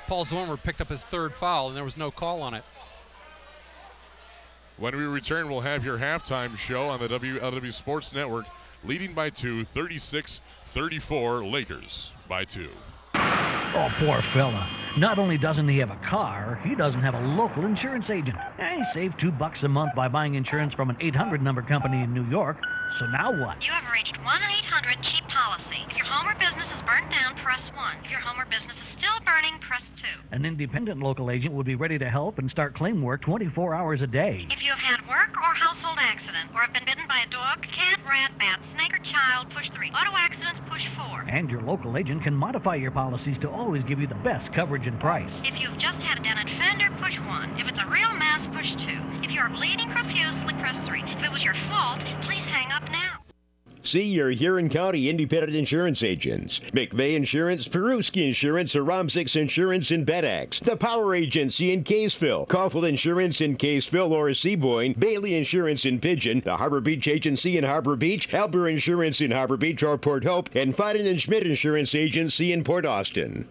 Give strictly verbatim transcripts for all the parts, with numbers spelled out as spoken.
Paul Zormer picked up his third foul, and there was no call on it. When we return, we'll have your halftime show on the W L W Sports Network. Leading by two, thirty-six thirty-four, Lakers by two. Oh, poor fella. Not only doesn't he have a car, he doesn't have a local insurance agent. And he saved two bucks a month by buying insurance from an eight hundred number company in New York. So now what? You have reached one eight hundred cheap policy. If your home or business is burnt down, press one. If your home or business is still burning, press two. An independent local agent would be ready to help and start claim work twenty-four hours a day. If you have had work or household accident, or have been bitten by a dog, cat, rat, bat, snake, or child, push three. Auto accidents, push four. And your local agent can modify your policies to always give you the best coverage and price. If you've just had a dented fender, push one. If it's a real mess, push two. If you are bleeding profusely, press three. If it was your fault, please hang up now. See your Huron County independent insurance agents. McVeigh Insurance, Peruski Insurance, Aramsix Insurance in Bed Axe, The Power Agency in Caseville, Caulfield Insurance in Caseville or Seaboyne, Bailey Insurance in Pigeon, the Harbor Beach Agency in Harbor Beach, Albert Insurance in Harbor Beach or Port Hope, and Fiden and Schmidt Insurance Agency in Port Austin.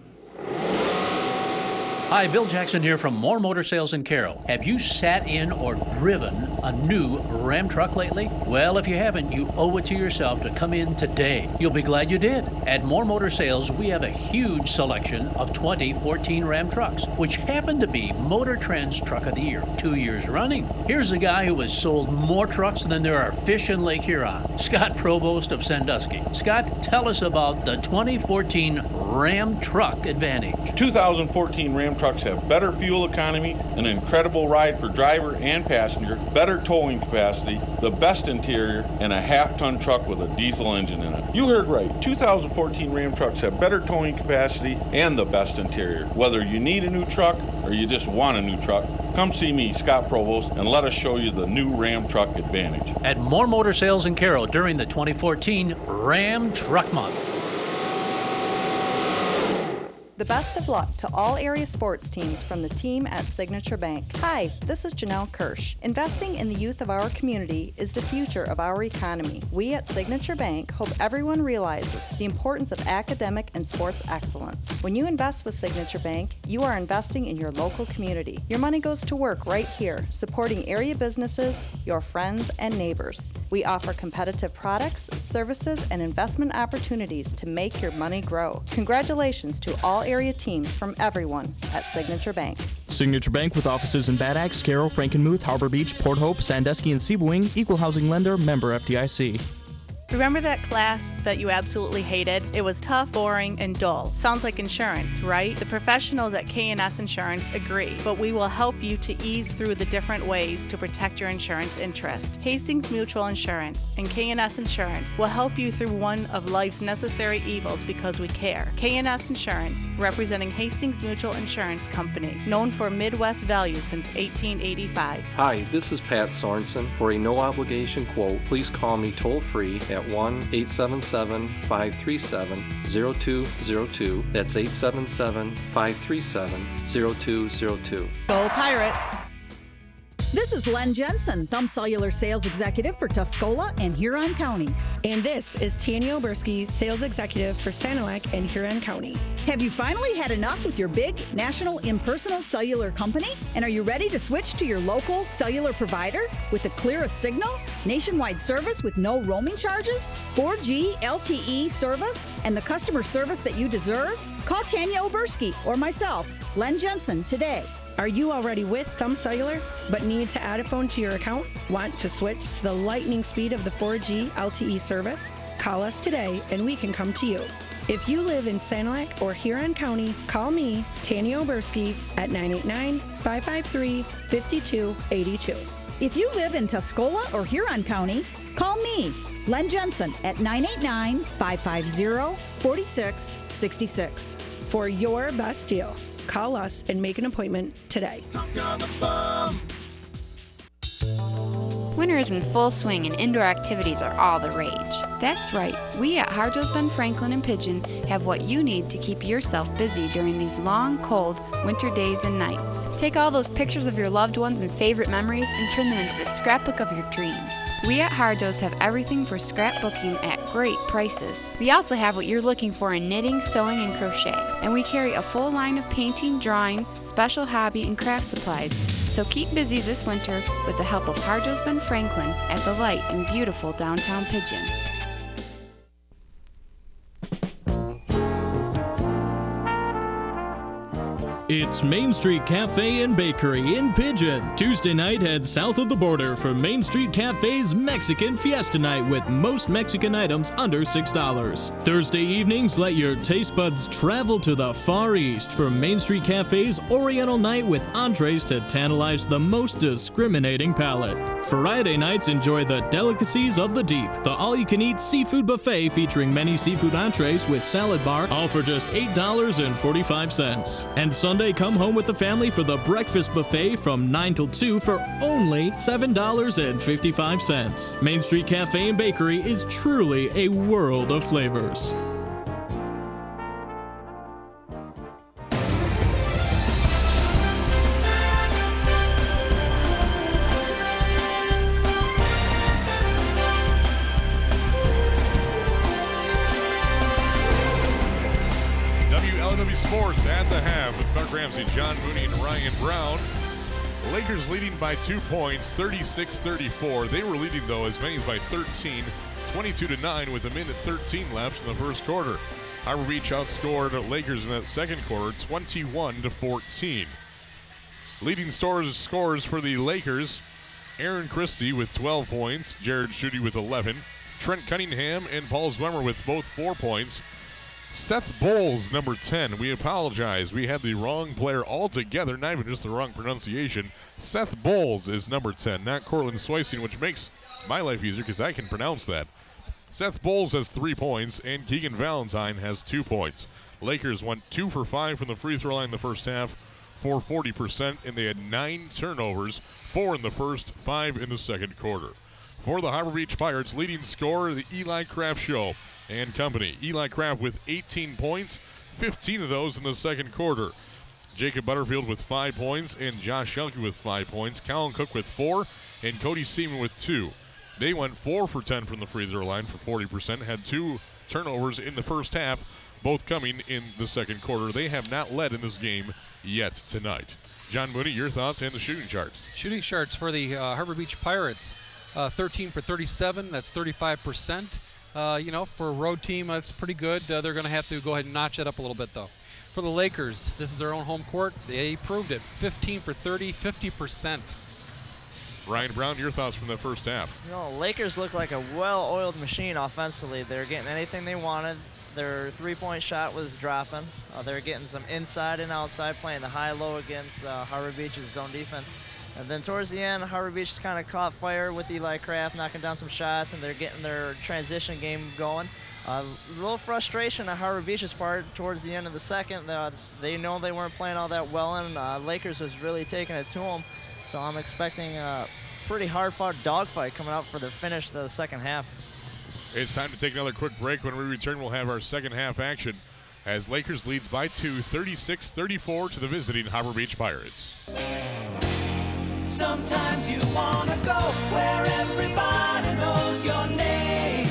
Hi, Bill Jackson here from Moore Motor Sales in Carroll. Have you sat in or driven a new Ram truck lately? Well, if you haven't, you owe it to yourself to come in today. You'll be glad you did. At Moore Motor Sales, we have a huge selection of twenty fourteen Ram trucks, which happen to be Motor Trend's Truck of the Year, two years running. Here's a guy who has sold more trucks than there are fish in Lake Huron, Scott Provost of Sandusky. Scott, tell us about the twenty fourteen Ram Truck Advantage. two thousand fourteen Ram trucks have better fuel economy, an incredible ride for driver and passenger, better towing capacity, the best interior, and a half-ton truck with a diesel engine in it. You heard right. two thousand fourteen Ram trucks have better towing capacity and the best interior. Whether you need a new truck or you just want a new truck, come see me, Scott Provost, and let us show you the new Ram Truck Advantage. At Moore Motor Sales in Carroll during the twenty fourteen Ram Truck Month. The best of luck to all area sports teams from the team at Signature Bank. Hi, this is Janelle Kirsch. Investing in the youth of our community is the future of our economy. We at Signature Bank hope everyone realizes the importance of academic and sports excellence. When you invest with Signature Bank, you are investing in your local community. Your money goes to work right here, supporting area businesses, your friends, and neighbors. We offer competitive products, services, and investment opportunities to make your money grow. Congratulations to all area teams from everyone at Signature Bank. Signature Bank with offices in Bad Axe, Carroll, Frankenmuth, Harbor Beach, Port Hope, Sandusky, and Seaboyne. Equal housing lender, member F D I C. Remember that class that you absolutely hated? It was tough, boring, and dull. Sounds like insurance, right? The professionals at K and S Insurance agree, but we will help you to ease through the different ways to protect your insurance interest. Hastings Mutual Insurance and K and S Insurance will help you through one of life's necessary evils because we care. K and S Insurance, representing Hastings Mutual Insurance Company, known for Midwest value since eighteen eighty-five. Hi, this is Pat Sorensen. For a no-obligation quote, please call me toll-free at one eight seven seven, five three seven, zero two zero two. That's eight seven seven, five three seven, zero two zero two. Go Pirates! This is Len Jensen, Thumb Cellular Sales Executive for Tuscola and Huron counties. And this is Tanya Oberski, Sales Executive for Sanilac and Huron County. Have you finally had enough with your big national impersonal cellular company? And are you ready to switch to your local cellular provider with the clearest signal, nationwide service with no roaming charges, four G L T E service, and the customer service that you deserve? Call Tanya Oberski or myself, Len Jensen, today. Are you already with Thumb Cellular but need to add a phone to your account? Want to switch to the lightning speed of the four G L T E service? Call us today and we can come to you. If you live in Sanilac or Huron County, call me, Tanya Oberski, at nine eight nine, five five three, five two eight two. If you live in Tuscola or Huron County, call me, Len Jensen, at nine eight nine, five five zero, four six six six. For your best deal, call us and make an appointment today. Winter Winter is in full swing and indoor activities are all the rage. That's right. We at Harjo's Ben Franklin and Pigeon have what you need to keep yourself busy during these long, cold winter days and nights. Take all those pictures of your loved ones and favorite memories and turn them into the scrapbook of your dreams. We at Harjo's have everything for scrapbooking at great prices. We also have what you're looking for in knitting, sewing, and crochet. And we carry a full line of painting, drawing, special hobby, and craft supplies. So keep busy this winter with the help of Harjo's Ben Franklin at the Light in beautiful downtown Pigeon. It's Main Street Cafe and Bakery in Pigeon. Tuesday night, head south of the border for Main Street Cafe's Mexican Fiesta Night with most Mexican items under six dollars. Thursday evenings, let your taste buds travel to the Far East for Main Street Cafe's Oriental Night with entrees to tantalize the most discriminating palate. Friday nights, enjoy the delicacies of the deep, the all-you-can-eat seafood buffet featuring many seafood entrees with salad bar, all for just eight dollars and forty-five cents. And Sunday, come home with the family for the breakfast buffet from nine till two for only seven dollars and fifty-five cents. Main Street Cafe and Bakery is truly a world of flavors. Sports at the half with Clark Ramsey, John Mooney, and Ryan Brown. The Lakers leading by two points, thirty-six thirty-four. They were leading, though, as many as by thirteen, twenty-two to nine with a minute thirteen left in the first quarter. Harbor Beach outscored Lakers in that second quarter, twenty-one to fourteen. Leading stores, scores for the Lakers, Aaron Christie with twelve points, Jared Schutte with eleven, Trent Cunningham and Paul Zwemmer with both four points. Seth Bowles, number ten. We apologize. We had the wrong player altogether, not even just the wrong pronunciation. Seth Bowles is number ten, not Cortland Sweising, which makes my life easier because I can pronounce that. Seth Bowles has three points, and Keegan Valentine has two points. Lakers went two for five from the free throw line in the first half for forty percent, and they had nine turnovers, four in the first, five in the second quarter. For the Harbor Beach Pirates, leading scorer, the Eli Kraft Show and company. Eli Kraft with eighteen points, fifteen of those in the second quarter. Jacob Butterfield with five points and Josh Shelke with five points. Colin Cook with four and Cody Seaman with two. They went four for ten from the free throw line for forty percent, had two turnovers in the first half, both coming in the second quarter. They have not led in this game yet tonight. John Mooney, your thoughts and the shooting charts. Shooting charts for the uh, Harbor Beach Pirates, uh, thirteen for thirty-seven, that's thirty-five percent. Uh, you know, for a road team, that's pretty good. Uh, they're going to have to go ahead and notch it up a little bit, though. For the Lakers, this is their own home court. They proved it. fifteen for thirty, fifty percent. Ryan Brown, your thoughts from the first half? You know, Lakers look like a well-oiled machine offensively. They're getting anything they wanted. Their three-point shot was dropping. Uh, they're getting some inside and outside, playing the high-low against uh, Harbor Beach's zone defense. And then towards the end, Harbor Beach just kind of caught fire with Eli Kraft, knocking down some shots, and they're getting their transition game going. A uh, little frustration on Harbor Beach's part towards the end of the second. Uh, they know they weren't playing all that well, and uh, Lakers was really taking it to them. So I'm expecting a pretty hard-fought dogfight coming out for the finish of the second half. It's time to take another quick break. When we return, we'll have our second half action as Lakers leads by two, thirty-six thirty-four to the visiting Harbor Beach Pirates. Sometimes you want to go where everybody knows your name,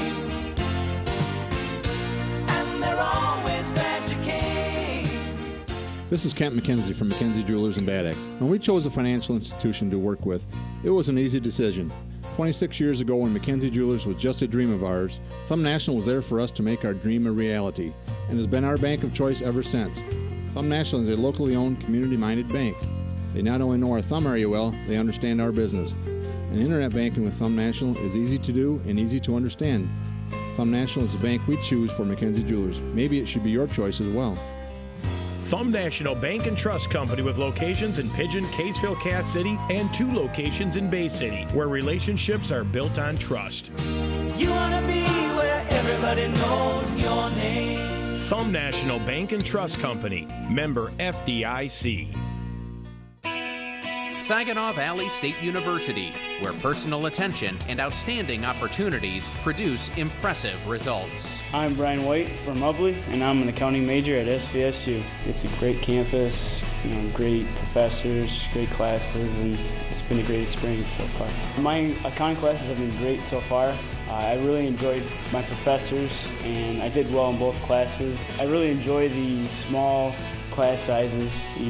and they're always glad you came. This is Kent McKenzie from McKenzie Jewelers in Bad Axe. When we chose a financial institution to work with, it was an easy decision. twenty-six years ago, when McKenzie Jewelers was just a dream of ours, Thumb National was there for us to make our dream a reality, and has been our bank of choice ever since. Thumb National is a locally owned, community-minded bank. They not only know our Thumb area well, they understand our business. And internet banking with Thumb National is easy to do and easy to understand. Thumb National is the bank we choose for McKenzie Jewelers. Maybe it should be your choice as well. Thumb National Bank and Trust Company with locations in Pigeon, Caseville, Cass City, and two locations in Bay City, where relationships are built on trust. You want to be where everybody knows your name. Thumb National Bank and Trust Company, member F D I C. Saginaw Valley State University, where personal attention and outstanding opportunities produce impressive results. I'm Brian White from Ubly, and I'm an accounting major at S V S U. It's a great campus, you know, great professors, great classes, and it's been a great experience so far. My accounting classes have been great so far. Uh, I really enjoyed my professors, and I did well in both classes. I really enjoy the small class sizes. You